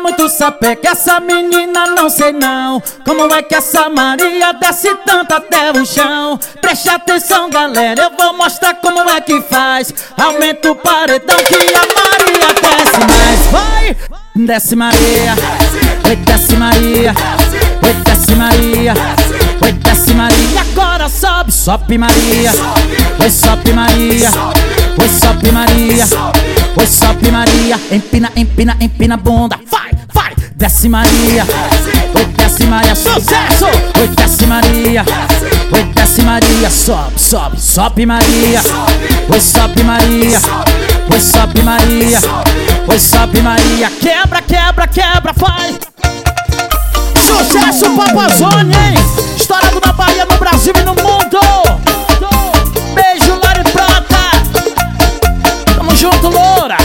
muito sapeca, essa menina não sei não. Como é que essa Maria desce tanto até o chão? Preste atenção, galera, eu vou mostrar como é que faz. Aumenta o paredão que a Maria desce mais. Vai! Desce Maria, oi desce Maria, oi desce Maria, oi desce Maria. Agora sobe, sobe Maria, oi sobe Maria, oi sobe Maria, oi sobe Maria. Empina, empina, empina a bunda, vai, vai. Desce Maria, oi desce Maria, sucesso! Oi desce Maria, oi desce Maria. Sobe, sobe, sobe Maria, oi sobe Maria, oi sobe Maria, oi sobe Maria. Quebra, quebra, quebra, vai. Sucesso Papazone, hein? Estourado na Bahia, no Brasil e no mundo. Beijo, Lari Prata. Tamo junto, loura.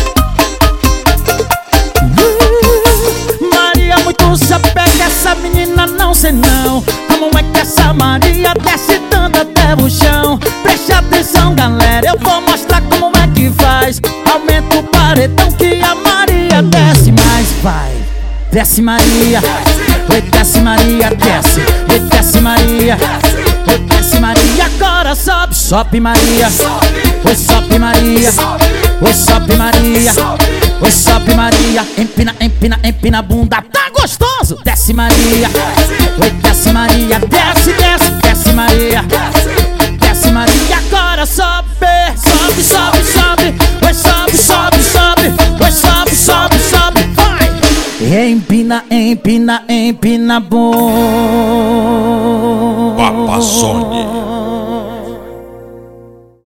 Maria muito sapeca, essa menina não sei não. Como é que essa Maria desce tanto até o chão? Preste atenção, galera, eu vou mostrar como é que faz. Aumenta o paredão que a Maria desce mais, vai. Desce Maria, oi desce Maria, desce. Oi desce Maria, oi desce Maria. Agora sobe, sobe Maria, oi sobe Maria, oi sobe Maria, oi sobe Maria. Empina, empina, empina a bunda, tá gostoso. Desce Maria, oi desce Maria, desce, desce, desce Maria, desce Maria. Agora sobe, sobe, sobe, sobe, oi sobe, sobe, sobe, oi sobe, sobe, sobe, vai. Empina, empina, empina bom. Papazone.